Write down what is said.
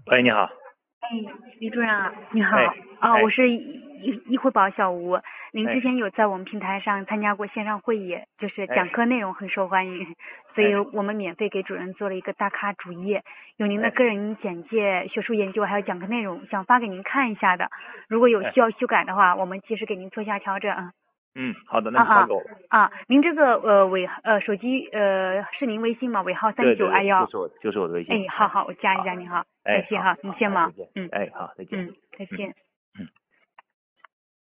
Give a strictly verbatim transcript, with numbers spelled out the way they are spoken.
喂，你好。 哎，李主任啊，你好。 哎啊， 哎我是易易惠宝小吴。您哎之前有在我们平台上参加过线上会议，就是哎讲课内容很受欢迎，所以哎我们免费给主任做了一个大咖主页，有您的哎个人简介、学术研究还有讲课内容，想发给您看一下的。如果有哎需要修改的话，我们及时给您做一下调整。 嗯，好的，那啊啊你发给我吧。 啊！您这个呃尾呃手机呃是您微信吗？尾号三对对对， 九二幺。 就是我的，就是我的微信。 哎，好哎， 好，我加一好。 下您好，再哎，好见哈，您好， 先忙。 好，再见。 嗯哎，好，再见。 嗯，再嗯见。 嗯。